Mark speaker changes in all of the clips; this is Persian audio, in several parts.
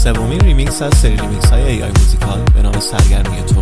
Speaker 1: سومین ریمیکس از سری ریمیکس های ای آی موزیکال به نام سرگرمی تو.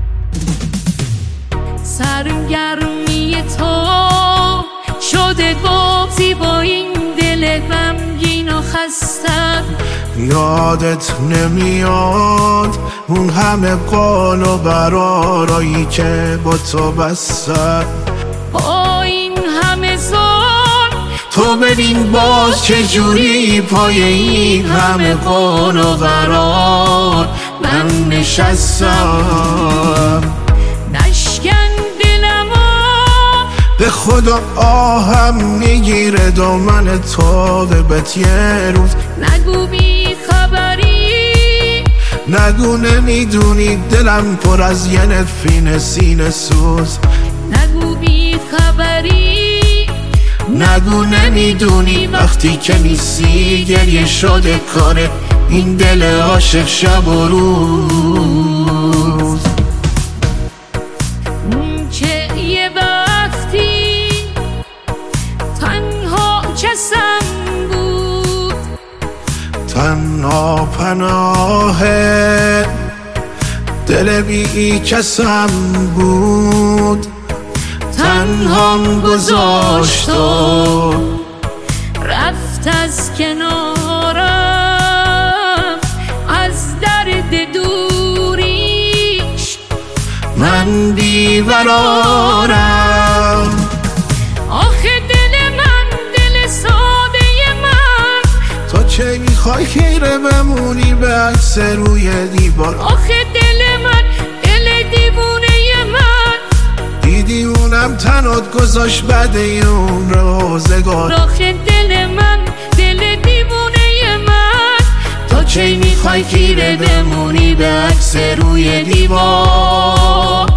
Speaker 2: سرگرمی تو شده گفتی با این دل غمگین و خسته.
Speaker 3: یادت نمیاد اون همه قال و برارایی که با تو بستم.
Speaker 2: با این همه ظلم
Speaker 3: تو ببین باز چجوری پای این همه قال و قرار من نشستم.
Speaker 2: نشکن دلمو
Speaker 3: به خدا آهم میگیره دامن تابت یه روز.
Speaker 2: نگو بی خبری،
Speaker 3: نگو نمیدونی دلم پر از یه نفرین سینه سوز.
Speaker 2: نگو بی خبری،
Speaker 3: نگو نمیدونی وقتی که نیستی گریه شده کاره این دل عاشق شب و روز.
Speaker 2: اون که یه وقتی تنها کسم بود،
Speaker 3: تنها پناه دل بی کسم بود. تنهام گذاشت و
Speaker 2: رفت از کنارم از درد دوریش
Speaker 3: من بیقرارم.
Speaker 2: آخه دل من دل ساده من،
Speaker 3: تو چه میخوای خیره بمونی به عکس روی دیوار.
Speaker 2: آخه دل من دل دیوونه من،
Speaker 3: دیدی اونم تنات گذاشت بعد اون روزگار.
Speaker 2: آخه دل من دل دیوونه من،
Speaker 3: تو چه میخوای خیره بمونی به عکس روی دیوار.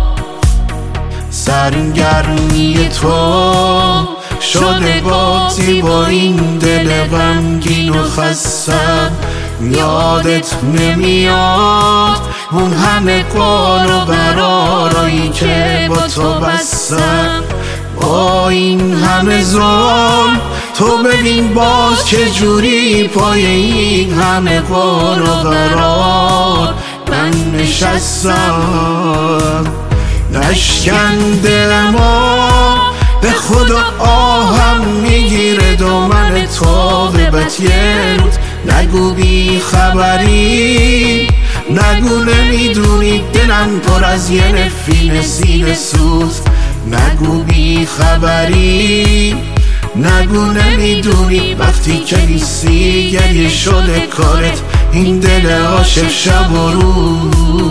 Speaker 3: سرگرمی تو شده بازی با این دل غمگین و خسته. یادت نمیاد اون همه قال و قرارایی که با تو بستم. با این همه ظلم تو ببین باز چجوری پای این همه قال و قرار من نشستم. نشکن دلمو به خدا آهم میگیره دامن تابت یه روز. نگو بی خبری، نگو نمیدونی دلم پر از یه نفرین سینه سوز. نگو بی خبری، نگو نمیدونی وقتی که نیستی گریه شده کارت این دل عاشق شب و روز.